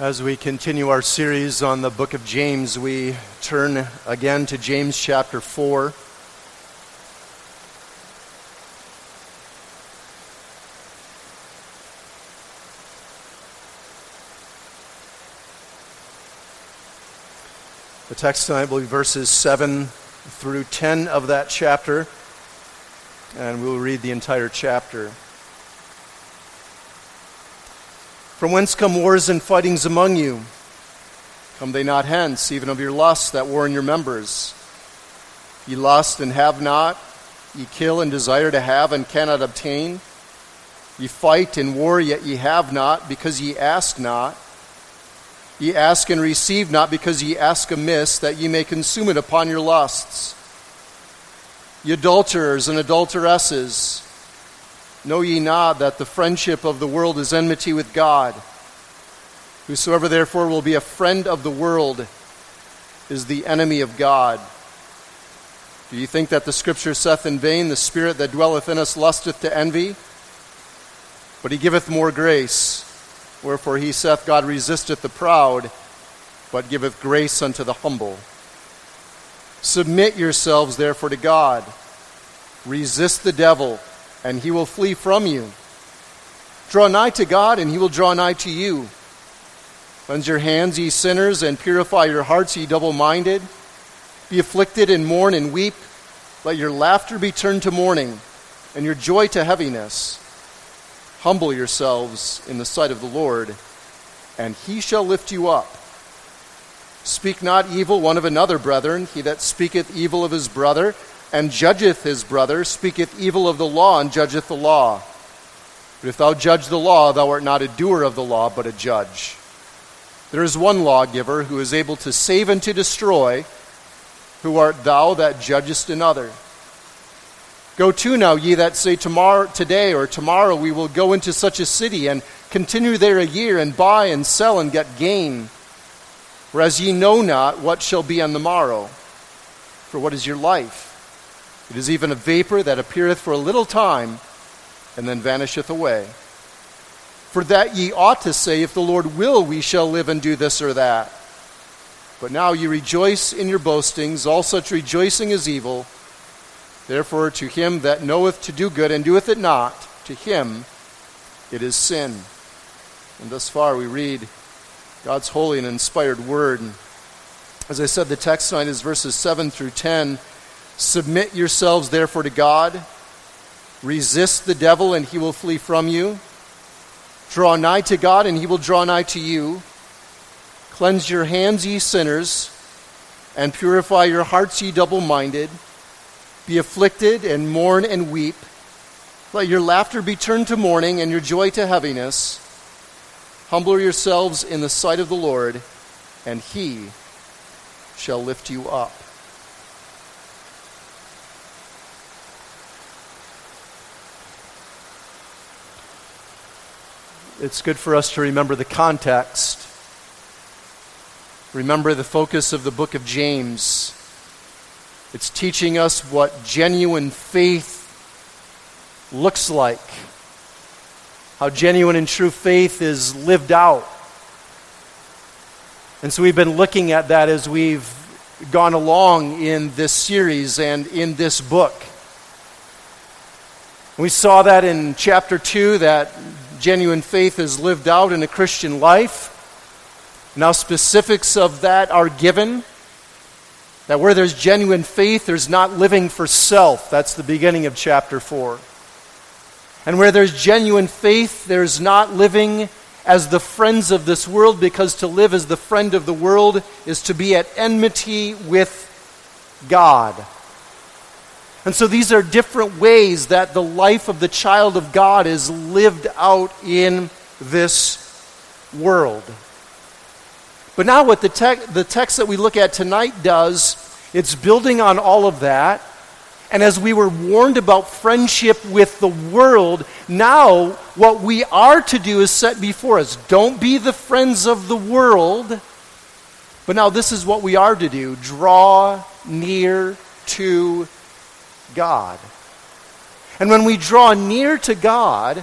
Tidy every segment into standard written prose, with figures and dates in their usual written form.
As we continue our series on the book of James, we turn again to James chapter 4. The text tonight will be verses 7 through 10 of that chapter, and we'll read the entire chapter. From whence come wars and fightings among you? Come they not hence, even of your lusts that war in your members? Ye lust and have not, ye kill and desire to have and cannot obtain. Ye fight and war, yet ye have not, because ye ask not. Ye ask and receive not, because ye ask amiss, that ye may consume it upon your lusts. Ye adulterers and adulteresses, know ye not that the friendship of the world is enmity with God? Whosoever therefore will be a friend of the world is the enemy of God. Do ye think that the Scripture saith in vain, the Spirit that dwelleth in us lusteth to envy? But he giveth more grace. Wherefore he saith, God resisteth the proud, but giveth grace unto the humble. Submit yourselves therefore to God. Resist the devil, and he will flee from you. Draw nigh to God, and he will draw nigh to you. Cleanse your hands, ye sinners, and purify your hearts, ye double-minded. Be afflicted, and mourn, and weep. Let your laughter be turned to mourning, and your joy to heaviness. Humble yourselves in the sight of the Lord, and he shall lift you up. Speak not evil one of another, brethren. He that speaketh evil of his brother, and judgeth his brother, speaketh evil of the law, and judgeth the law. But if thou judge the law, thou art not a doer of the law, but a judge. There is one lawgiver, who is able to save and to destroy. Who art thou that judgest another? Go to now, ye that say today or tomorrow we will go into such a city, and continue there a year, and buy and sell and get gain. Whereas ye know not what shall be on the morrow. For what is your life? It is even a vapor that appeareth for a little time, and then vanisheth away. For that ye ought to say, if the Lord will, we shall live and do this or that. But now ye rejoice in your boastings. All such rejoicing is evil. Therefore to him that knoweth to do good and doeth it not, to him it is sin. And thus far we read God's holy and inspired word. As I said, the text tonight is verses 7 through 10. Submit yourselves therefore to God. Resist the devil, and he will flee from you. Draw nigh to God, and he will draw nigh to you. Cleanse your hands, ye sinners, and purify your hearts, ye double-minded. Be afflicted, and mourn, and weep. Let your laughter be turned to mourning, and your joy to heaviness. Humble yourselves in the sight of the Lord, and he shall lift you up. It's good for us to remember the context. Remember the focus of the book of James. It's teaching us what genuine faith looks like. How genuine and true faith is lived out. And so we've been looking at that as we've gone along in this series and in this book. We saw that in chapter 2, that genuine faith is lived out in a Christian life. Now specifics of that are given. That where there's genuine faith, there's not living for self. That's the beginning of chapter 4. And where there's genuine faith, there's not living as the friends of this world, because to live as the friend of the world is to be at enmity with God. And so these are different ways that the life of the child of God is lived out in this world. But now what the text that we look at tonight does, it's building on all of that. And as we were warned about friendship with the world, now what we are to do is set before us. Don't be the friends of the world. But now this is what we are to do. Draw near to God. And when we draw near to God,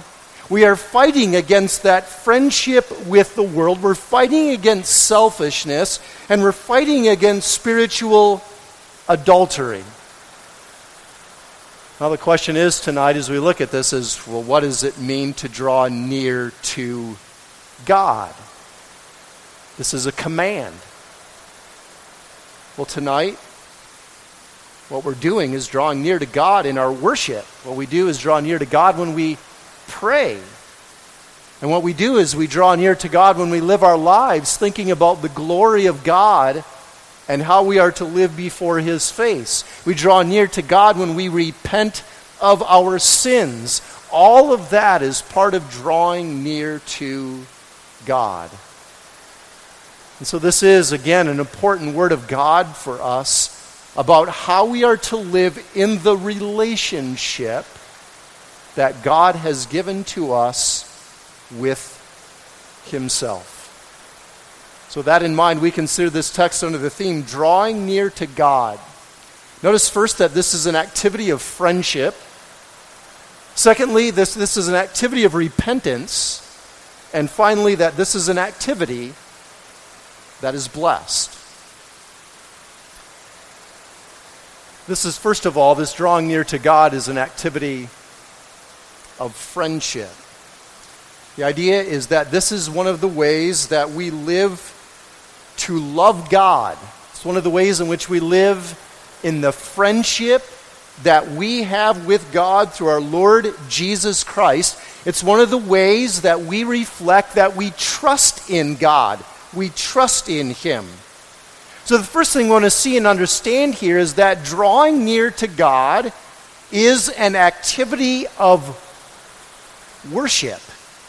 We are fighting against that friendship with the world. We're fighting against selfishness, and we're fighting against spiritual adultery. Now the question is tonight as we look at this is, well, what does it mean to draw near to God? This is a command. Well, tonight, what we're doing is drawing near to God in our worship. What we do is draw near to God when we pray. And what we do is we draw near to God when we live our lives thinking about the glory of God and how we are to live before His face. We draw near to God when we repent of our sins. All of that is part of drawing near to God. And so this is, again, an important word of God for us about how we are to live in the relationship that God has given to us with Himself. So that in mind, we consider this text under the theme, drawing near to God. Notice first that this is an activity of friendship. Secondly, this is an activity of repentance. And finally, that this is an activity that is blessed. This is, first of all, this drawing near to God is an activity of friendship. The idea is that this is one of the ways that we live to love God. It's one of the ways in which we live in the friendship that we have with God through our Lord Jesus Christ. It's one of the ways that we reflect that we trust in God. We trust in Him. So the first thing we want to see and understand here is that drawing near to God is an activity of worship.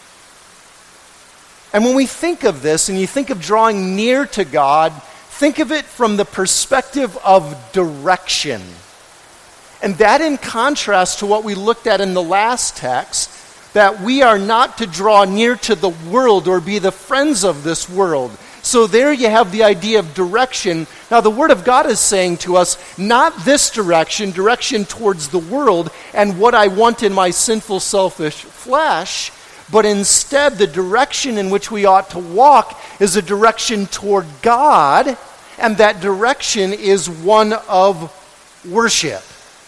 And when we think of this, and you think of drawing near to God, think of it from the perspective of direction. And that in contrast to what we looked at in the last text, that we are not to draw near to the world or be the friends of this world. So there you have the idea of direction. Now the Word of God is saying to us, not this direction towards the world and what I want in my sinful, selfish flesh, but instead the direction in which we ought to walk is a direction toward God, and that direction is one of worship.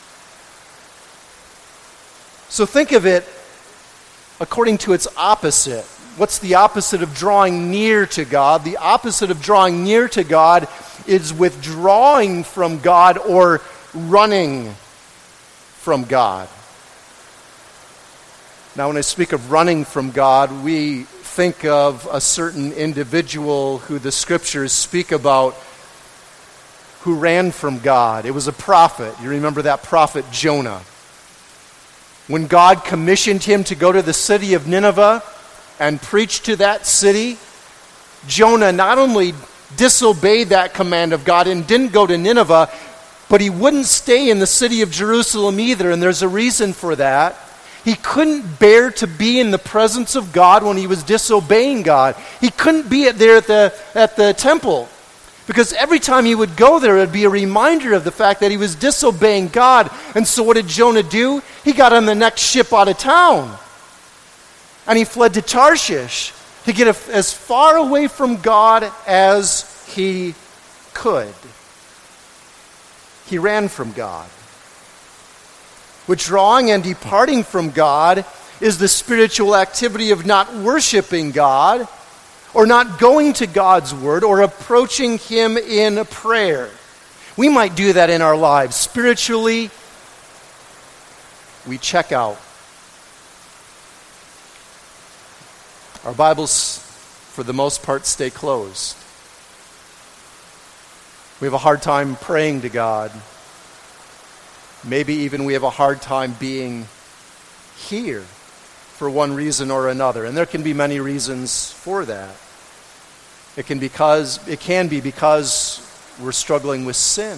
So think of it according to its opposite. What's the opposite of drawing near to God? The opposite of drawing near to God is withdrawing from God or running from God. Now, when I speak of running from God, we think of a certain individual who the Scriptures speak about who ran from God. It was a prophet. You remember that prophet Jonah. When God commissioned him to go to the city of Nineveh and preach to that city, Jonah not only disobeyed that command of God and didn't go to Nineveh, but he wouldn't stay in the city of Jerusalem either, and there's a reason for that. He couldn't bear to be in the presence of God when he was disobeying God. He couldn't be there at the temple, because every time he would go there, it would be a reminder of the fact that he was disobeying God. And so what did Jonah do? He got on the next ship out of town. And he fled to Tarshish to get as far away from God as he could. He ran from God. Withdrawing and departing from God is the spiritual activity of not worshiping God, or not going to God's Word, or approaching Him in prayer. We might do that in our lives. Spiritually, we check out. Our Bibles, for the most part, stay closed. We have a hard time praying to God. Maybe even we have a hard time being here for one reason or another. And there can be many reasons for that. It can be because we're struggling with sin.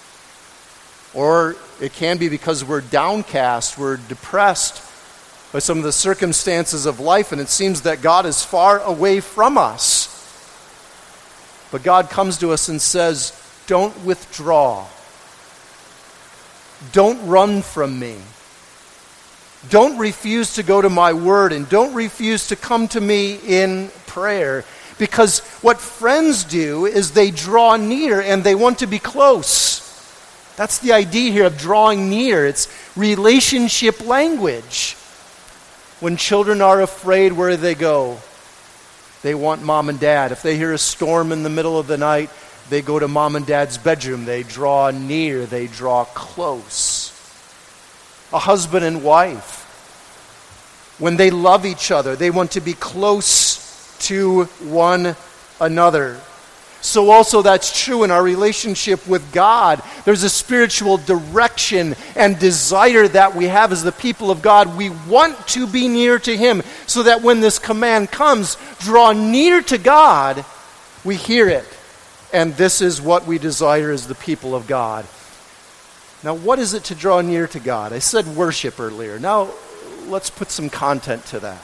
Or it can be because we're downcast, we're depressed by some of the circumstances of life, and it seems that God is far away from us. But God comes to us and says, don't withdraw. Don't run from me. Don't refuse to go to my word, and don't refuse to come to me in prayer. Because what friends do is they draw near and they want to be close. That's the idea here of drawing near. It's relationship language. When children are afraid, where do they go? They want mom and dad. If they hear a storm in the middle of the night, they go to mom and dad's bedroom. They draw near. They draw close. A husband and wife, when they love each other, they want to be close to one another. So also that's true in our relationship with God. There's a spiritual direction and desire that we have as the people of God. We want to be near to Him so that when this command comes, draw near to God, we hear it. And this is what we desire as the people of God. Now, what is it to draw near to God? I said worship earlier. Now, let's put some content to that.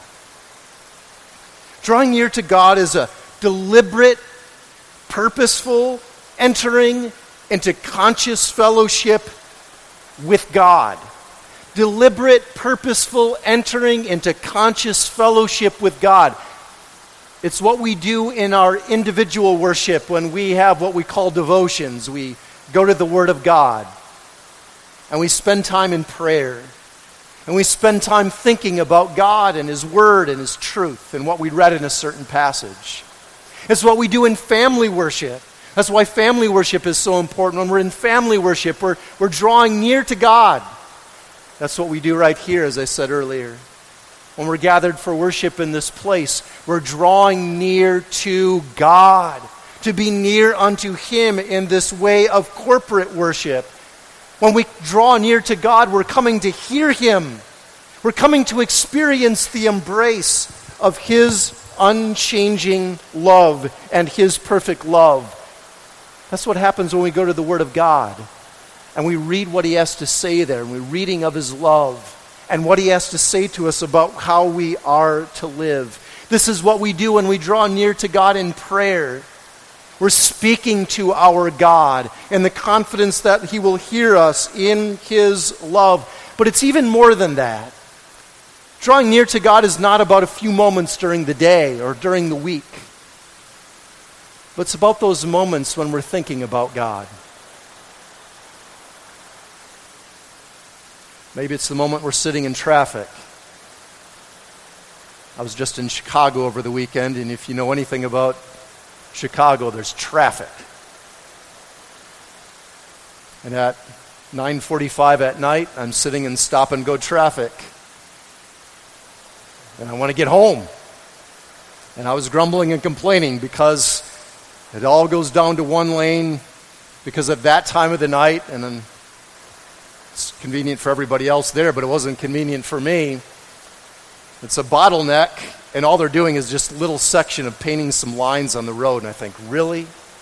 Drawing near to God is a deliberate, purposeful entering into conscious fellowship with God. Deliberate, purposeful entering into conscious fellowship with God. It's what we do in our individual worship when we have what we call devotions. We go to the Word of God and we spend time in prayer. And we spend time thinking about God and His Word and His truth and what we read in a certain passage. It's what we do in family worship. That's why family worship is so important. When we're in family worship, we're drawing near to God. That's what we do right here, as I said earlier. When we're gathered for worship in this place, we're drawing near to God, to be near unto Him in this way of corporate worship. When we draw near to God, we're coming to hear Him. We're coming to experience the embrace of His unchanging love and His perfect love. That's what happens when we go to the Word of God and we read what He has to say there, and we're reading of His love and what He has to say to us about how we are to live. This is what we do when we draw near to God in prayer. We're speaking to our God in the confidence that He will hear us in His love. But it's even more than that. Drawing near to God is not about a few moments during the day or during the week. But it's about those moments when we're thinking about God. Maybe it's the moment we're sitting in traffic. I was just in Chicago over the weekend, and if you know anything about Chicago, there's traffic. And at 9:45 at night, I'm sitting in stop-and-go traffic. And I want to get home. And I was grumbling and complaining because it all goes down to one lane because of that time of the night, and then it's convenient for everybody else there, but it wasn't convenient for me. It's a bottleneck, and all they're doing is just a little section of painting some lines on the road. And I think, really?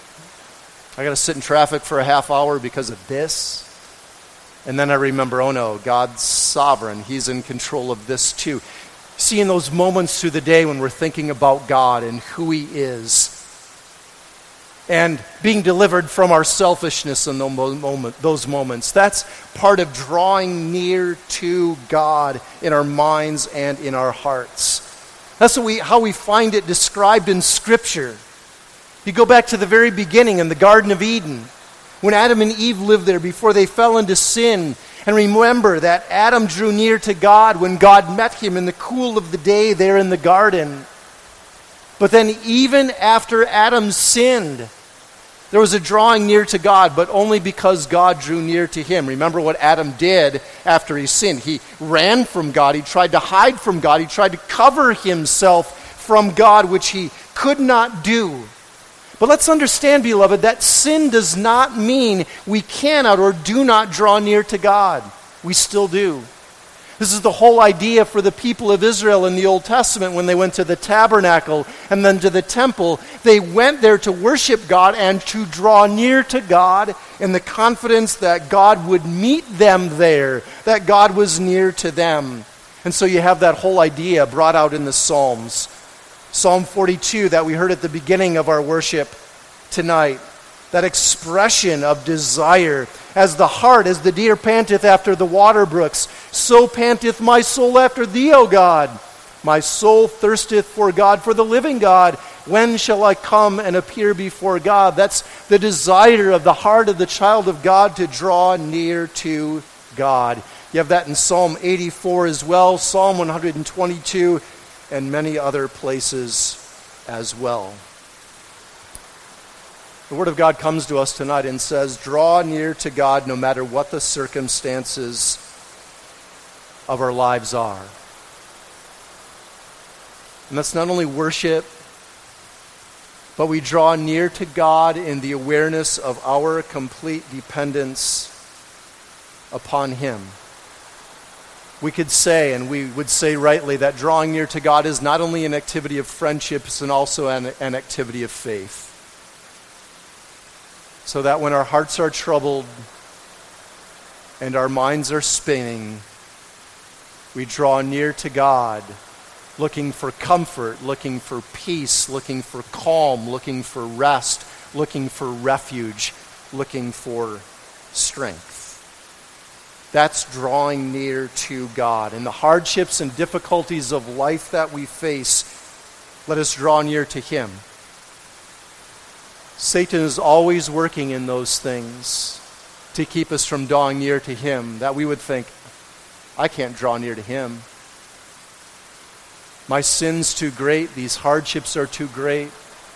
I got to sit in traffic for a half hour because of this? And then I remember, oh no, God's sovereign. He's in control of this too. See, in those moments through the day when we're thinking about God and who He is, and being delivered from our selfishness in those moments, that's part of drawing near to God in our minds and in our hearts. That's how we find it described in Scripture. You go back to the very beginning in the Garden of Eden, when Adam and Eve lived there before they fell into sin. And remember that Adam drew near to God when God met him in the cool of the day there in the garden. But then even after Adam sinned, there was a drawing near to God, but only because God drew near to him. Remember what Adam did after he sinned. He ran from God. He tried to hide from God. He tried to cover himself from God, which he could not do. But let's understand, beloved, that sin does not mean we cannot or do not draw near to God. We still do. This is the whole idea for the people of Israel in the Old Testament when they went to the tabernacle and then to the temple. They went there to worship God and to draw near to God in the confidence that God would meet them there, that God was near to them. And so you have that whole idea brought out in the Psalms. Psalm 42 that we heard at the beginning of our worship tonight, that expression of desire. As the deer panteth after the water brooks, so panteth my soul after thee, O God. My soul thirsteth for God, for the living God. When shall I come and appear before God? That's the desire of the heart of the child of God, to draw near to God. You have that in Psalm 84 as well, Psalm 122, and many other places as well. The Word of God comes to us tonight and says, draw near to God no matter what the circumstances of our lives are. And that's not only worship, but we draw near to God in the awareness of our complete dependence upon Him. We could say, and we would say rightly, that drawing near to God is not only an activity of friendship, it's also an activity of faith. So that when our hearts are troubled and our minds are spinning, we draw near to God, looking for comfort, looking for peace, looking for calm, looking for rest, looking for refuge, looking for strength. That's drawing near to God. In the hardships and difficulties of life that we face, let us draw near to Him. Satan is always working in those things to keep us from drawing near to Him, that we would think, I can't draw near to Him. My sin's too great. These hardships are too great.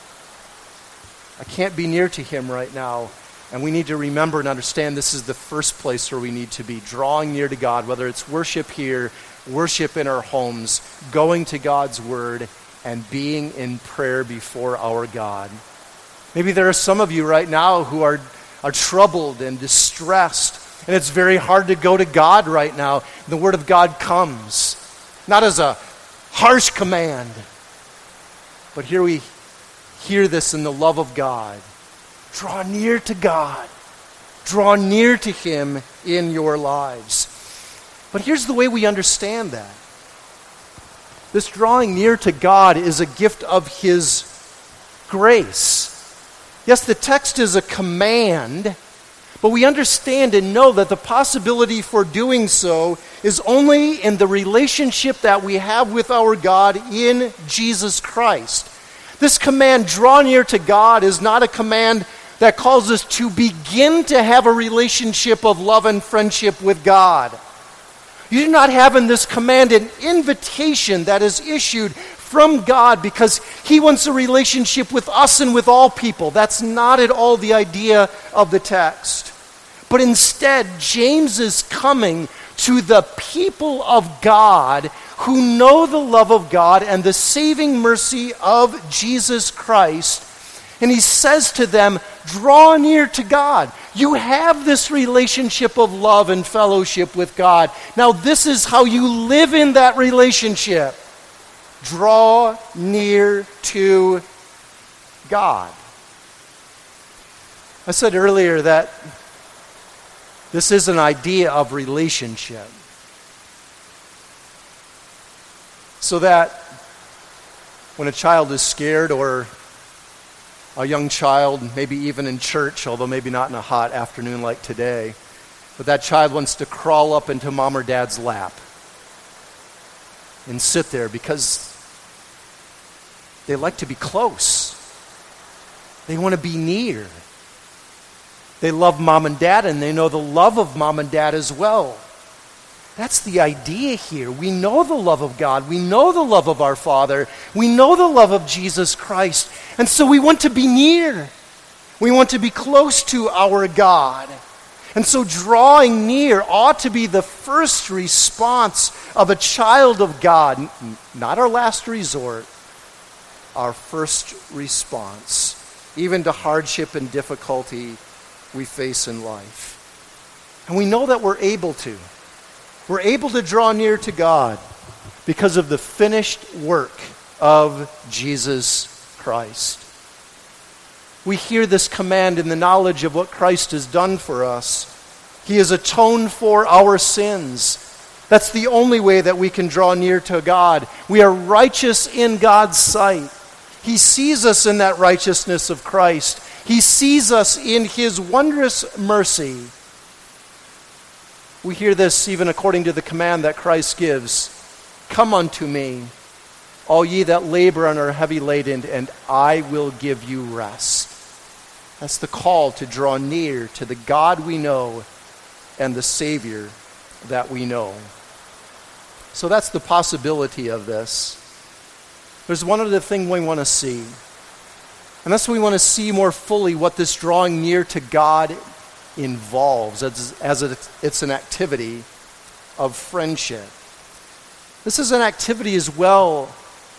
I can't be near to Him right now. And we need to remember and understand this is the first place where we need to be, drawing near to God, whether it's worship here, worship in our homes, going to God's Word, and being in prayer before our God. Maybe there are some of you right now who are troubled and distressed, and it's very hard to go to God right now. The Word of God comes, not as a harsh command, but here we hear this in the love of God. Draw near to God. Draw near to Him in your lives. But here's the way we understand that. This drawing near to God is a gift of His grace. Yes, the text is a command, but we understand and know that the possibility for doing so is only in the relationship that we have with our God in Jesus Christ. This command, draw near to God, is not a command that calls us to begin to have a relationship of love and friendship with God. You do not have in this command an invitation that is issued from God because He wants a relationship with us and with all people. That's not at all the idea of the text. But instead, James is coming to the people of God who know the love of God and the saving mercy of Jesus Christ. And he says to them, draw near to God. You have this relationship of love and fellowship with God. Now this is how you live in that relationship. Draw near to God. I said earlier that this is an idea of relationship. So that when a child is scared, or a young child, maybe even in church, although maybe not in a hot afternoon like today, but that child wants to crawl up into mom or dad's lap and sit there because they like to be close. They want to be near. They love mom and dad, and they know the love of mom and dad as well. That's the idea here. We know the love of God. We know the love of our Father. We know the love of Jesus Christ. And so we want to be near. We want to be close to our God. And so drawing near ought to be the first response of a child of God, not our last resort, our first response, even to hardship and difficulty we face in life. And we know that we're able to. We're able to draw near to God because of the finished work of Jesus Christ. We hear this command in the knowledge of what Christ has done for us. He has atoned for our sins. That's the only way that we can draw near to God. We are righteous in God's sight. He sees us in that righteousness of Christ. He sees us in his wondrous mercy. We hear this even according to the command that Christ gives. Come unto me, all ye that labor and are heavy laden, and I will give you rest. That's the call to draw near to the God we know and the Savior that we know. So that's the possibility of this. There's one other thing we want to see. And that's we want to see more fully what this drawing near to God involves as it's an activity of friendship. This is an activity as well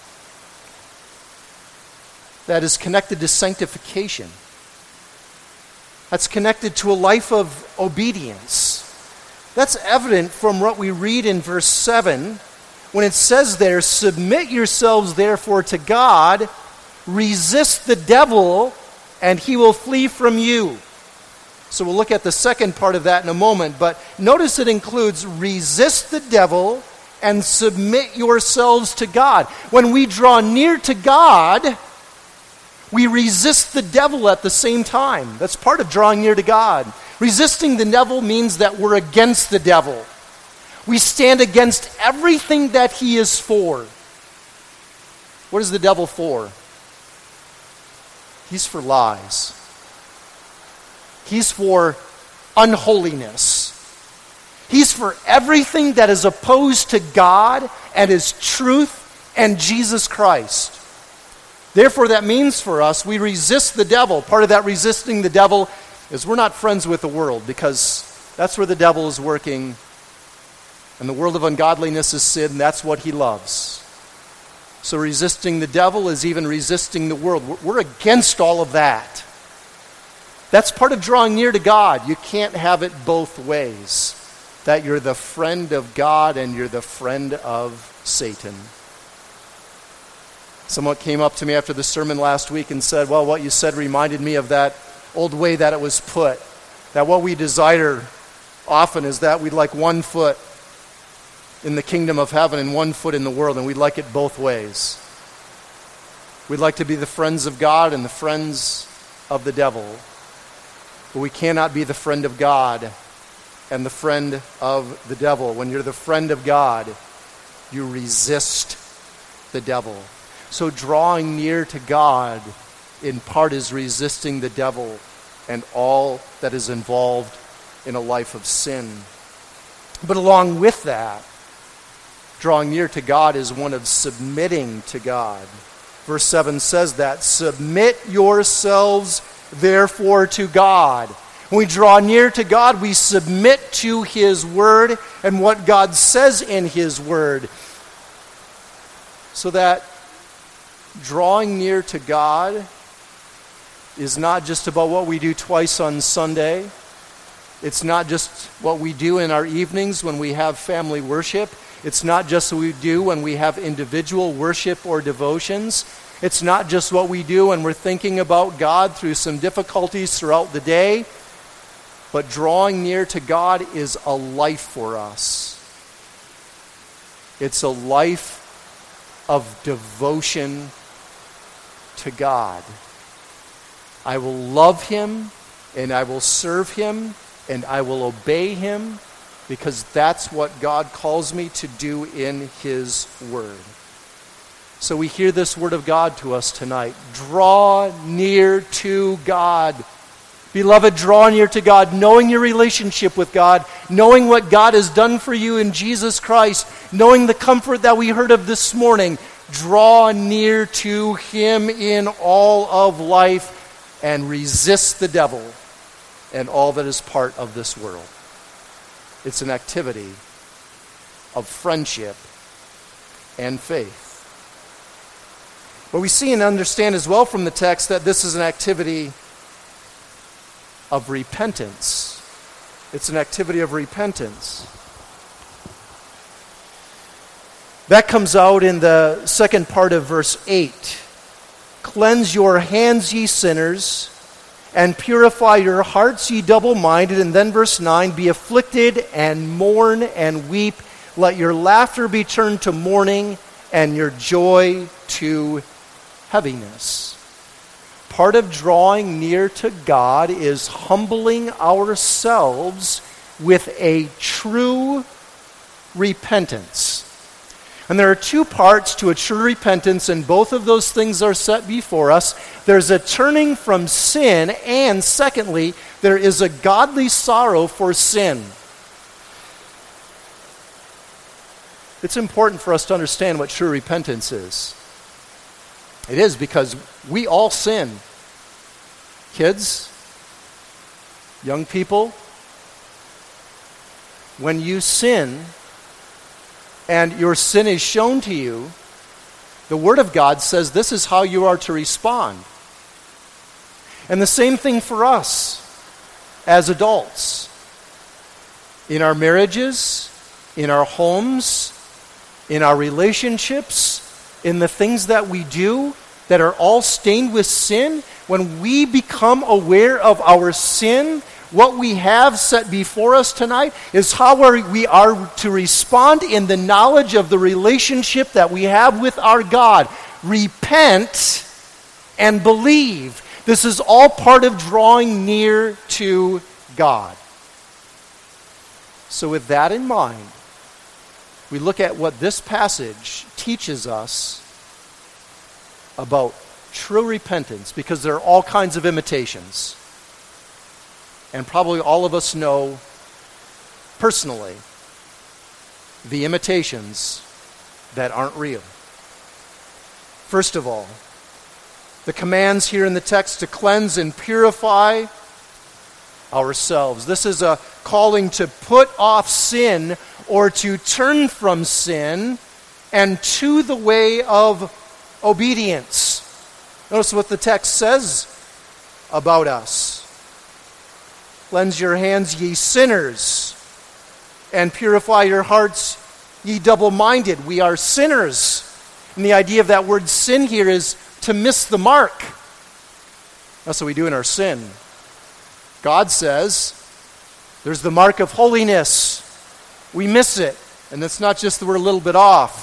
that is connected to sanctification. That's connected to a life of obedience. That's evident from what we read in verse 7 when it says there, submit yourselves therefore to God, resist the devil, and he will flee from you. So we'll look at the second part of that in a moment, but notice it includes resist the devil and submit yourselves to God. When we draw near to God, we resist the devil at the same time. That's part of drawing near to God. Resisting the devil means that we're against the devil. We stand against everything that he is for. What is the devil for? He's for lies. He's for unholiness. He's for everything that is opposed to God and his truth and Jesus Christ. Therefore, that means for us, we resist the devil. Part of that resisting the devil is we're not friends with the world, because that's where the devil is working. And the world of ungodliness is sin, and that's what he loves. So resisting the devil is even resisting the world. We're against all of that. That's part of drawing near to God. You can't have it both ways. That you're the friend of God and you're the friend of Satan. Someone came up to me after the sermon last week and said, well, what you said reminded me of that old way that it was put. That what we desire often is that we'd like one foot in the kingdom of heaven and one foot in the world, and we'd like it both ways. We'd like to be the friends of God and the friends of the devil. But we cannot be the friend of God and the friend of the devil. When you're the friend of God, you resist the devil. So drawing near to God, in part, is resisting the devil and all that is involved in a life of sin. But along with that, drawing near to God is one of submitting to God. Verse 7 says that, submit yourselves therefore to God. When we draw near to God, we submit to his word and what God says in his word. So that drawing near to God is not just about what we do twice on Sunday. It's not just what we do in our evenings when we have family worship. It's not just what we do when we have individual worship or devotions. It's not just what we do when we're thinking about God through some difficulties throughout the day. But drawing near to God is a life for us. It's a life of devotion to God. I will love him, and I will serve him, and I will obey him, because that's what God calls me to do in his word. So we hear this word of God to us tonight. Draw near to God. Beloved, draw near to God, knowing your relationship with God, knowing what God has done for you in Jesus Christ, knowing the comfort that we heard of this morning. Draw near to him in all of life and resist the devil and all that is part of this world. It's an activity of friendship and faith. But we see and understand as well from the text that this is an activity of repentance. It's an activity of repentance. That comes out in the second part of verse 8. Cleanse your hands, ye sinners, and purify your hearts, ye double-minded. And then verse 9, be afflicted and mourn and weep. Let your laughter be turned to mourning and your joy to heaviness. part of drawing near to God is humbling ourselves with a true repentance. And there are two parts to a true repentance, and both of those things are set before us. There's a turning from sin, and secondly, there is a godly sorrow for sin. It's important for us to understand what true repentance is. It is because we all sin. Kids, young people, when you sin and your sin is shown to you, the Word of God says this is how you are to respond. And the same thing for us as adults. In our marriages, in our homes, in our relationships, in the things that we do that are all stained with sin, when we become aware of our sin, what we have set before us tonight is how we are to respond in the knowledge of the relationship that we have with our God. Repent and believe. This is all part of drawing near to God. So with that in mind, we look at what this passage teaches us about true repentance, because there are all kinds of imitations. And probably all of us know personally the imitations that aren't real. First of all, the commands here in the text to cleanse and purify ourselves. This is a calling to put off sin or to turn from sin and to the way of obedience. Notice what the text says about us. Cleanse your hands, ye sinners, and purify your hearts, ye double-minded. We are sinners. And the idea of that word sin here is to miss the mark. That's what we do in our sin. God says there's the mark of holiness. We miss it. And it's not just that we're a little bit off.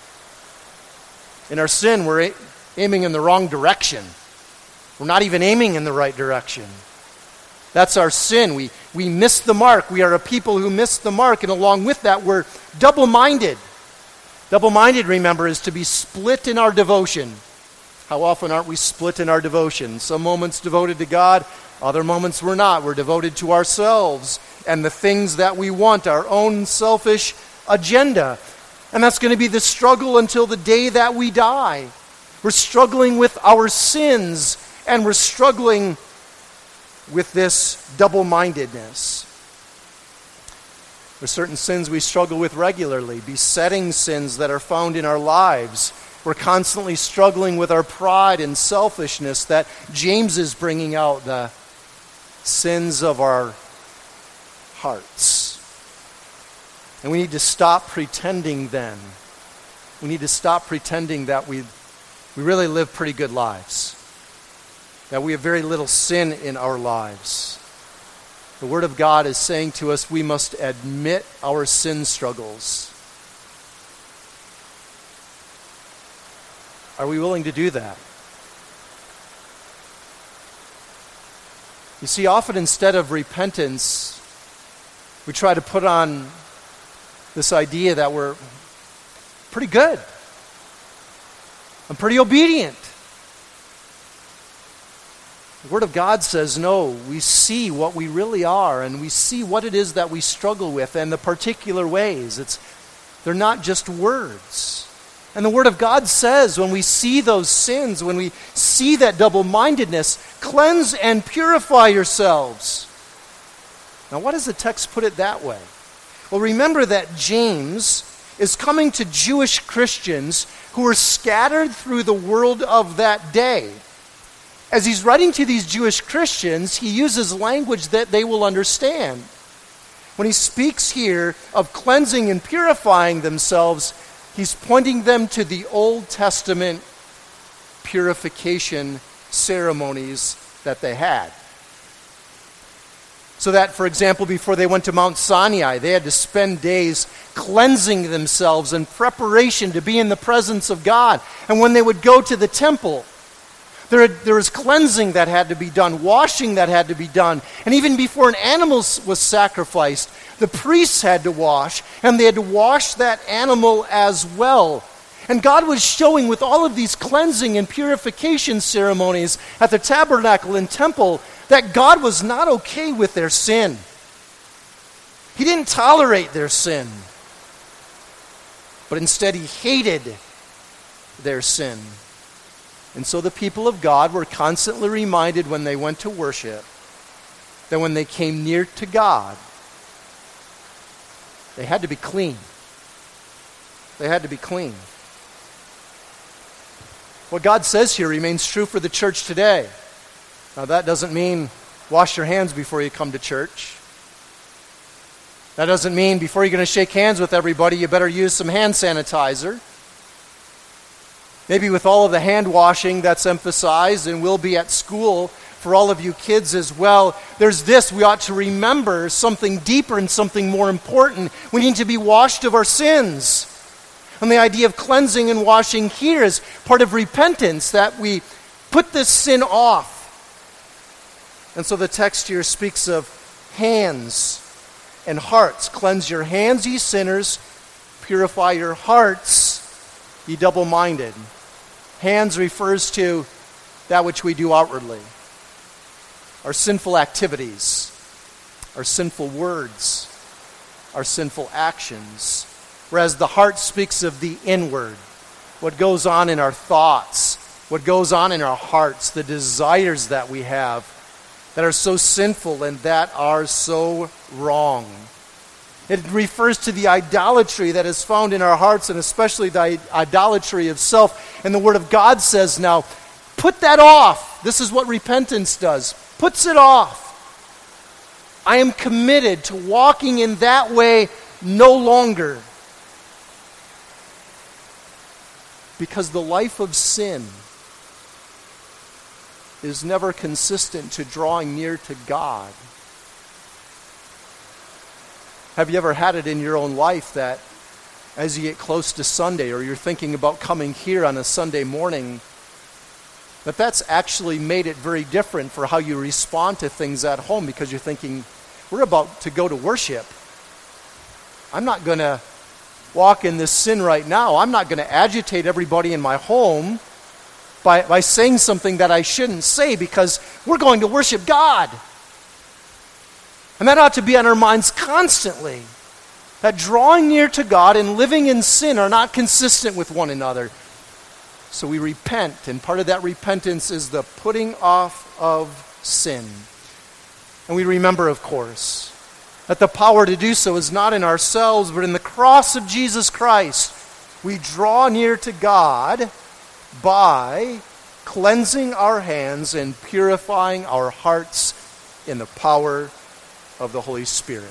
In our sin, we're aiming in the wrong direction. We're not even aiming in the right direction. That's our sin. We miss the mark. We are a people who miss the mark. And along with that, we're double-minded. Double-minded, remember, is to be split in our devotion. How often aren't we split in our devotion? Some moments devoted to God, other moments we're not. We're devoted to ourselves and the things that we want, our own selfish agenda. And that's going to be the struggle until the day that we die. We're struggling with our sins, and we're struggling with this double-mindedness. There's certain sins we struggle with regularly, besetting sins that are found in our lives. We're constantly struggling with our pride and selfishness that James is bringing out, the sins of our hearts. And we need to stop pretending then. We need to stop pretending that we really live pretty good lives, that we have very little sin in our lives. The Word of God is saying to us we must admit our sin struggles. Are we willing to do that? You see, often instead of repentance, we try to put on this idea that we're pretty good. I'm pretty obedient. The Word of God says, no, we see what we really are, and we see what it is that we struggle with, and the particular ways. They're not just words. And the Word of God says, when we see those sins, when we see that double-mindedness, cleanse and purify yourselves. Now, why does the text put it that way? Well, remember that James is coming to Jewish Christians who were scattered through the world of that day. As he's writing to these Jewish Christians, he uses language that they will understand. When he speaks here of cleansing and purifying themselves, he's pointing them to the Old Testament purification ceremonies that they had. So that, for example, before they went to Mount Sinai, they had to spend days cleansing themselves in preparation to be in the presence of God. And when they would go to the temple, There was cleansing that had to be done, washing that had to be done. And even before an animal was sacrificed, the priests had to wash, and they had to wash that animal as well. And God was showing with all of these cleansing and purification ceremonies at the tabernacle and temple that God was not okay with their sin. He didn't tolerate their sin, but instead he hated their sin. And so the people of God were constantly reminded when they went to worship that when they came near to God, they had to be clean. They had to be clean. What God says here remains true for the church today. Now that doesn't mean wash your hands before you come to church. That doesn't mean before you're going to shake hands with everybody, you better use some hand sanitizer. Maybe with all of the hand washing that's emphasized and will be at school for all of you kids as well, there's this: we ought to remember something deeper and something more important. We need to be washed of our sins. And the idea of cleansing and washing here is part of repentance, that we put this sin off. And so the text here speaks of hands and hearts. Cleanse your hands, ye sinners. Purify your hearts, ye double-minded. Hands refers to that which we do outwardly. Our sinful activities, our sinful words, our sinful actions. Whereas the heart speaks of the inward, what goes on in our thoughts, what goes on in our hearts, the desires that we have that are so sinful and that are so wrong. It refers to the idolatry that is found in our hearts, and especially the idolatry of self. And the Word of God says now, put that off. This is what repentance does. Puts it off. I am committed to walking in that way no longer. Because the life of sin is never consistent to drawing near to God. Have you ever had it in your own life that as you get close to Sunday, or you're thinking about coming here on a Sunday morning, that's actually made it very different for how you respond to things at home, because you're thinking, we're about to go to worship. I'm not going to walk in this sin right now. I'm not going to agitate everybody in my home by saying something that I shouldn't say, because we're going to worship God. And that ought to be on our minds constantly. That drawing near to God and living in sin are not consistent with one another. So we repent, and part of that repentance is the putting off of sin. And we remember, of course, that the power to do so is not in ourselves, but in the cross of Jesus Christ. We draw near to God by cleansing our hands and purifying our hearts in the power of the Holy Spirit.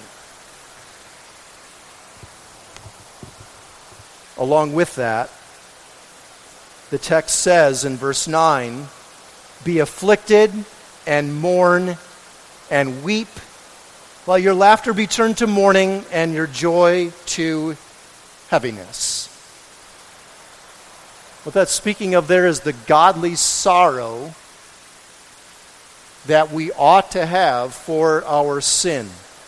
Along with that, the text says in verse 9, be afflicted and mourn and weep, while your laughter be turned to mourning and your joy to heaviness. What that's speaking of there is the godly sorrow that we ought to have for our sin.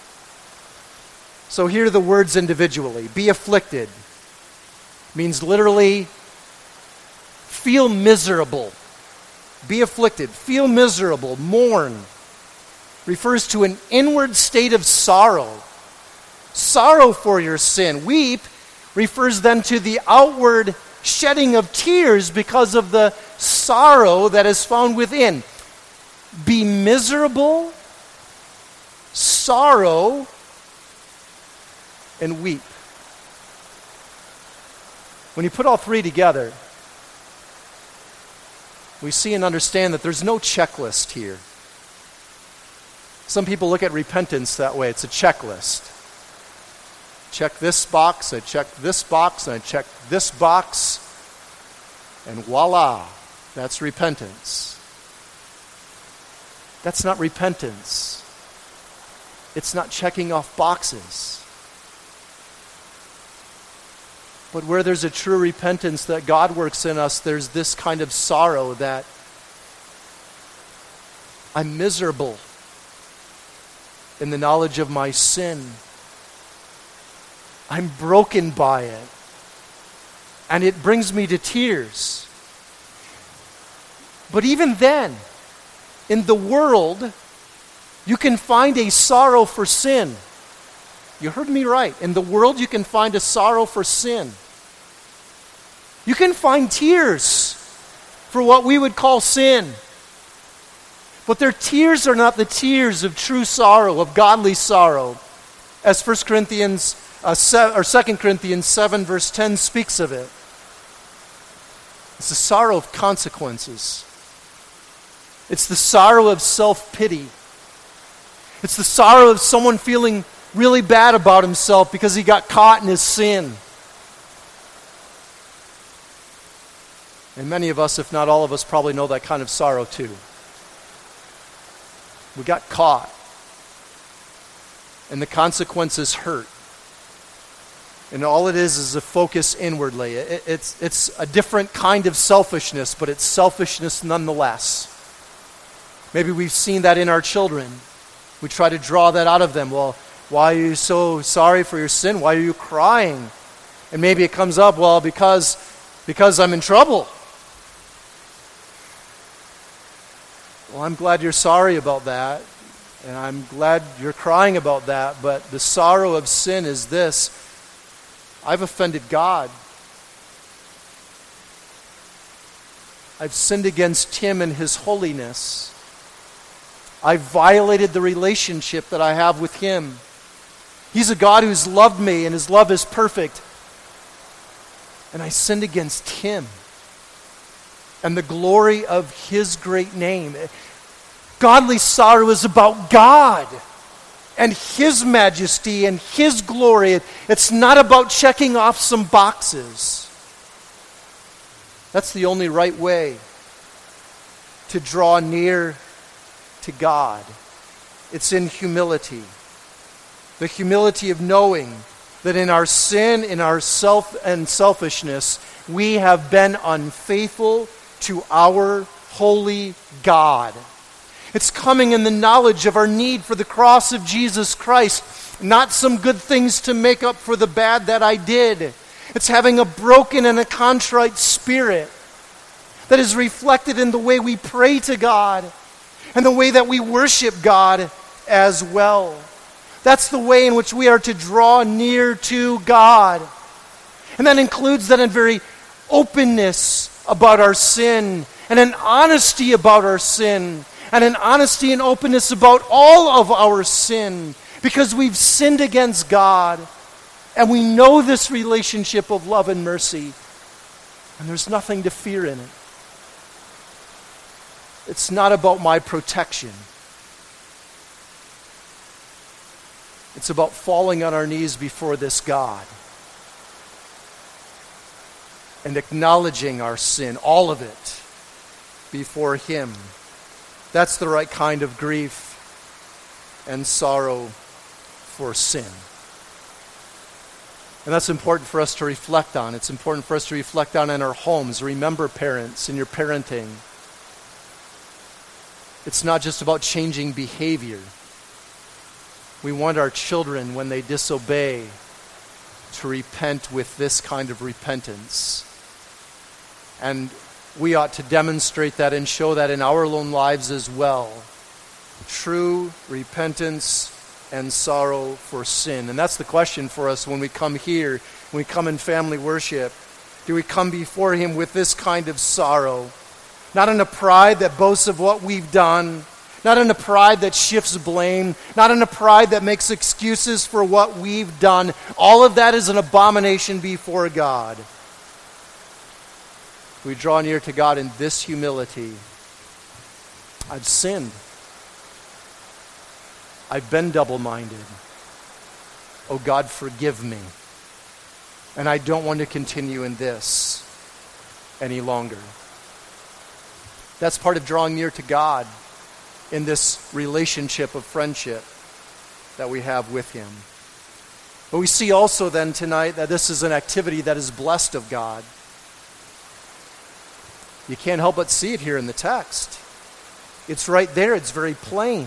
So here are the words individually. Be afflicted means literally feel miserable. Be afflicted, feel miserable, mourn. Refers to an inward state of sorrow. Sorrow for your sin. Weep refers then to the outward shedding of tears because of the sorrow that is found within. Be miserable, sorrow, and weep. When you put all three together, we see and understand that there's no checklist here. Some people look at repentance that way. It's a checklist. Check this box, I checked this box, and I checked this box, and voila, that's repentance. That's not repentance. It's not checking off boxes. But where there's a true repentance that God works in us, there's this kind of sorrow that I'm miserable in the knowledge of my sin. I'm broken by it. And it brings me to tears. But even then, in the world, you can find a sorrow for sin. You heard me right. In the world, you can find a sorrow for sin. You can find tears for what we would call sin. But their tears are not the tears of true sorrow, of godly sorrow, as 2 Corinthians 7 verse 10 speaks of it. It's the sorrow of consequences. It's the sorrow of self-pity. It's the sorrow of someone feeling really bad about himself because he got caught in his sin. And many of us, if not all of us, probably know that kind of sorrow too. We got caught. And the consequences hurt. And all it is a focus inwardly. It's a different kind of selfishness, but it's selfishness nonetheless. Maybe we've seen that in our children. We try to draw that out of them. Well, why are you so sorry for your sin? Why are you crying? And maybe it comes up, well, because I'm in trouble. Well, I'm glad you're sorry about that. And I'm glad you're crying about that. But the sorrow of sin is this: I've offended God. I've sinned against Him and His holiness. I've violated the relationship that I have with Him. He's a God who's loved me, and His love is perfect. And I sinned against Him and the glory of His great name. Godly sorrow is about God and His majesty and His glory. It's not about checking off some boxes. That's the only right way to draw near to God. It's in humility. The humility of knowing that in our sin, in our self and selfishness, we have been unfaithful to our holy God. It's coming in the knowledge of our need for the cross of Jesus Christ, not some good things to make up for the bad that I did. It's having a broken and a contrite spirit that is reflected in the way we pray to God and the way that we worship God as well. That's the way in which we are to draw near to God. And that includes that in very openness about our sin and an honesty about our sin and an honesty and openness about all of our sin, because we've sinned against God and we know this relationship of love and mercy, and there's nothing to fear in it. It's not about my protection. It's about falling on our knees before this God and acknowledging our sin, all of it, before Him. That's the right kind of grief and sorrow for sin. And that's important for us to reflect on. It's important for us to reflect on in our homes. Remember, parents, in your parenting, it's not just about changing behavior. We want our children, when they disobey, to repent with this kind of repentance. And we ought to demonstrate that and show that in our own lives as well. True repentance and sorrow for sin. And that's the question for us when we come here, when we come in family worship. Do we come before Him with this kind of sorrow? Not in a pride that boasts of what we've done, not in a pride that shifts blame, not in a pride that makes excuses for what we've done. All of that is an abomination before God. We draw near to God in this humility. I've sinned. I've been double-minded. Oh God, forgive me. And I don't want to continue in this any longer. That's part of drawing near to God in this relationship of friendship that we have with Him. But we see also then tonight that this is an activity that is blessed of God. You can't help but see it here in the text. It's right there. It's very plain.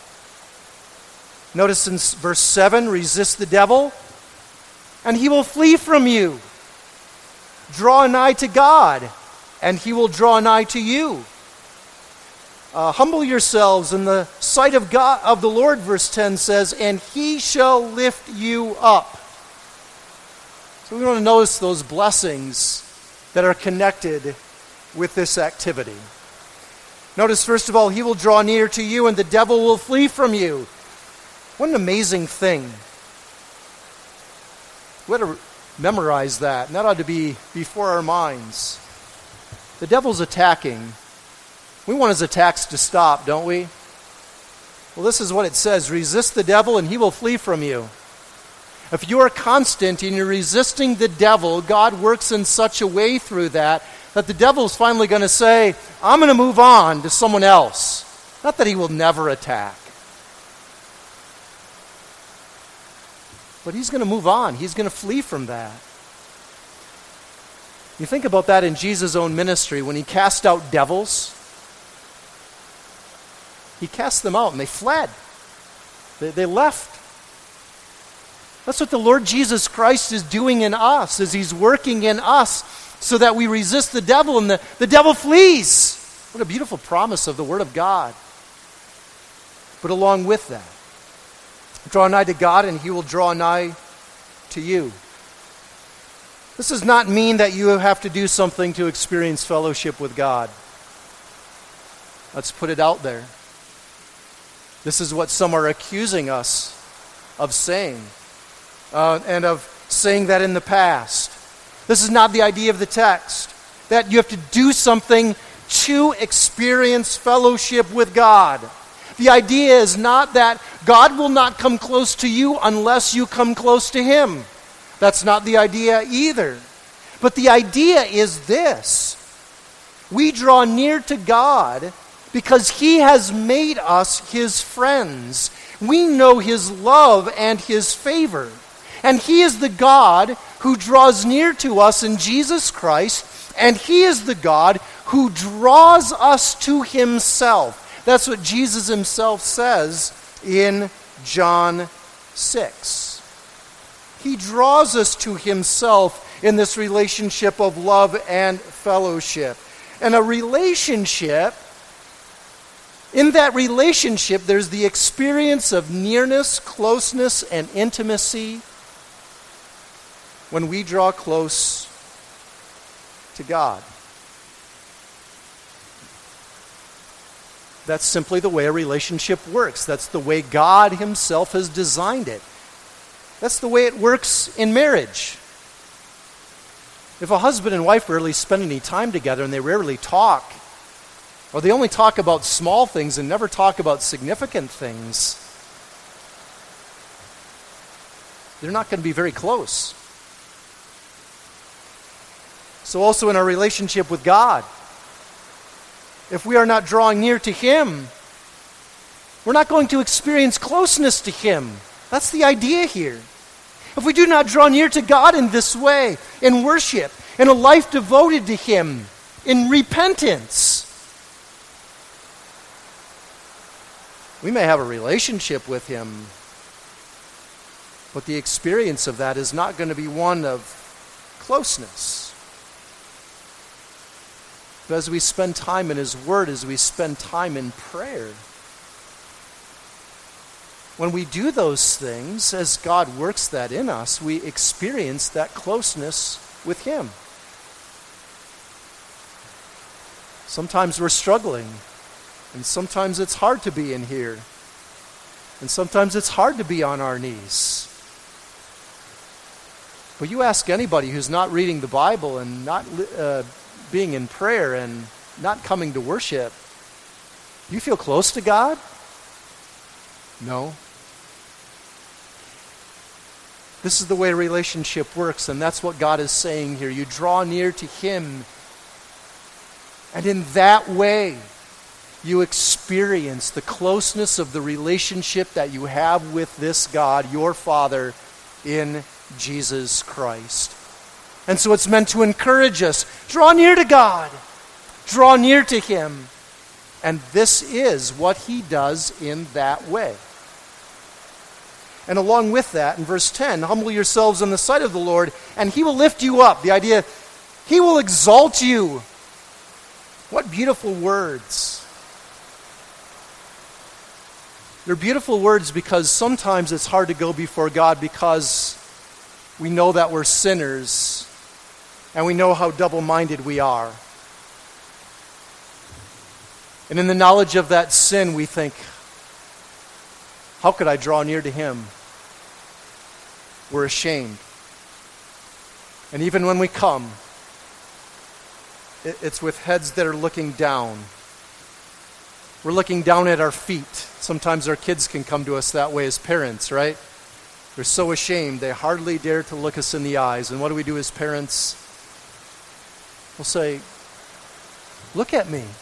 Notice in verse 7, resist the devil, and he will flee from you. Draw nigh to God, and he will draw nigh to you. Humble yourselves in the sight of God, of the Lord, verse 10 says, and he shall lift you up. So we want to notice those blessings that are connected with this activity. Notice, first of all, he will draw near to you, and the devil will flee from you. What an amazing thing. We ought to memorize that, and that ought to be before our minds. The devil's attacking. We want his attacks to stop, don't we? Well, this is what it says. Resist the devil, and he will flee from you. If you are constant in your resisting the devil, God works in such a way through that the devil's finally going to say, I'm going to move on to someone else. Not that he will never attack. But he's going to move on. He's going to flee from that. You think about that in Jesus' own ministry. When he cast out devils, he cast them out and they fled. They left. That's what the Lord Jesus Christ is doing in us, is he's working in us so that we resist the devil and the devil flees. What a beautiful promise of the Word of God. But along with that, draw nigh to God, and he will draw nigh to you. This does not mean that you have to do something to experience fellowship with God. Let's put it out there. This is what some are accusing us of saying, and of saying that in the past. This is not the idea of the text, that you have to do something to experience fellowship with God. The idea is not that God will not come close to you unless you come close to him. That's not the idea either. But the idea is this. We draw near to God because he has made us his friends. We know his love and his favor. And he is the God who draws near to us in Jesus Christ, and he is the God who draws us to himself. That's what Jesus himself says in John 6. He draws us to himself in this relationship of love and fellowship. And a relationship, in that relationship, there's the experience of nearness, closeness, and intimacy when we draw close to God. That's simply the way a relationship works. That's the way God himself has designed it. That's the way it works in marriage. If a husband and wife rarely spend any time together and they rarely talk, or they only talk about small things and never talk about significant things, they're not going to be very close. So also in our relationship with God, if we are not drawing near to him, we're not going to experience closeness to him. That's the idea here. If we do not draw near to God in this way, in worship, in a life devoted to him, in repentance, we may have a relationship with him, but the experience of that is not going to be one of closeness. But as we spend time in his word, as we spend time in prayer, when we do those things, as God works that in us, we experience that closeness with him. Sometimes we're struggling, and sometimes it's hard to be in here, and sometimes it's hard to be on our knees. But you ask anybody who's not reading the Bible and not being in prayer and not coming to worship, do you feel close to God? No. This is the way a relationship works, and that's what God is saying here. You draw near to him, and in that way, you experience the closeness of the relationship that you have with this God, your Father, in Jesus Christ. And so it's meant to encourage us. Draw near to God. Draw near to him. And this is what he does in that way. And along with that, in verse 10, humble yourselves in the sight of the Lord, and he will lift you up. The idea, he will exalt you. What beautiful words. They're beautiful words because sometimes it's hard to go before God because we know that we're sinners and we know how double-minded we are. And in the knowledge of that sin, we think, how could I draw near to him? We're ashamed. And even when we come, it's with heads that are looking down. We're looking down at our feet. Sometimes our kids can come to us that way as parents, right? They're so ashamed, they hardly dare to look us in the eyes. And what do we do as parents? We'll say, look at me.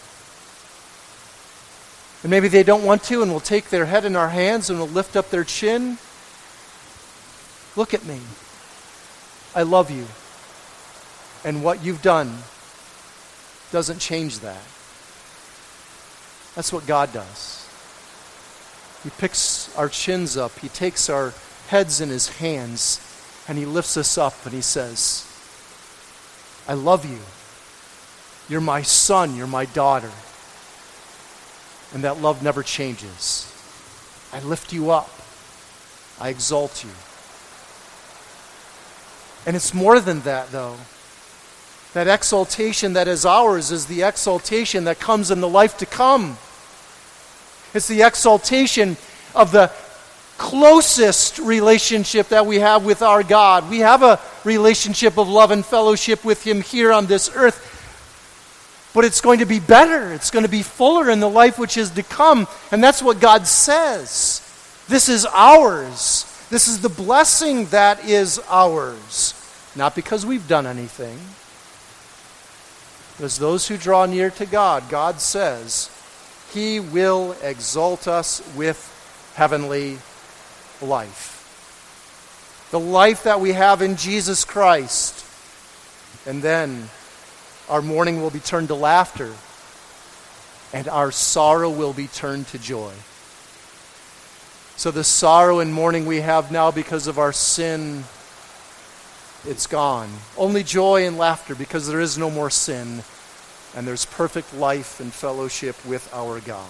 And maybe they don't want to, and we'll take their head in our hands and we'll lift up their chin. Look at me. I love you. And what you've done doesn't change that. That's what God does. He picks our chins up. He takes our heads in his hands and he lifts us up and he says, I love you. You're my son. You're my daughter. And that love never changes. I lift you up. I exalt you. And it's more than that, though. That exaltation that is ours is the exaltation that comes in the life to come. It's the exaltation of the closest relationship that we have with our God. We have a relationship of love and fellowship with him here on this earth. But it's going to be better. It's going to be fuller in the life which is to come. And that's what God says. This is ours. This is the blessing that is ours. Not because we've done anything. But as those who draw near to God, God says, he will exalt us with heavenly life. The life that we have in Jesus Christ. And then our mourning will be turned to laughter, and our sorrow will be turned to joy. So the sorrow and mourning we have now because of our sin, it's gone. Only joy and laughter because there is no more sin, and there's perfect life and fellowship with our God.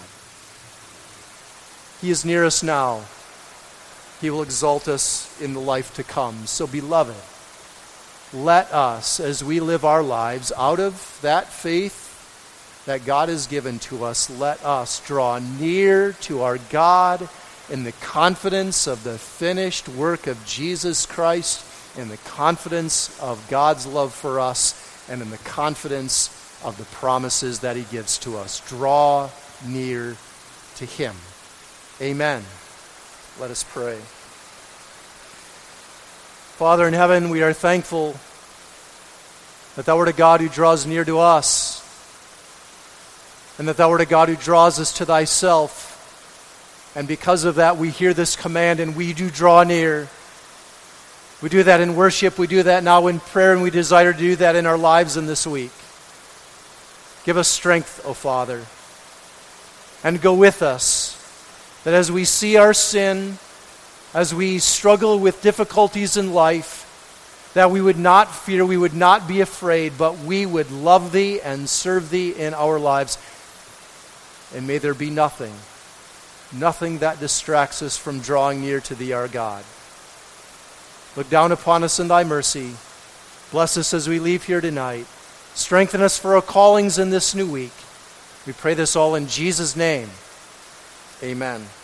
He is near us now. He will exalt us in the life to come. So, beloved, let us, as we live our lives out of that faith that God has given to us, let us draw near to our God in the confidence of the finished work of Jesus Christ, in the confidence of God's love for us, and in the confidence of the promises that he gives to us. Draw near to him. Amen. Let us pray. Father in heaven, we are thankful that thou art a God who draws near to us, and that thou art a God who draws us to thyself. And because of that, we hear this command and we do draw near. We do that in worship, we do that now in prayer, and we desire to do that in our lives in this week. Give us strength, O Father, and go with us, that as we see our sin, as we struggle with difficulties in life, that we would not fear, we would not be afraid, but we would love thee and serve thee in our lives. And may there be nothing that distracts us from drawing near to thee, our God. Look down upon us in thy mercy. Bless us as we leave here tonight. Strengthen us for our callings in this new week. We pray this all in Jesus' name. Amen.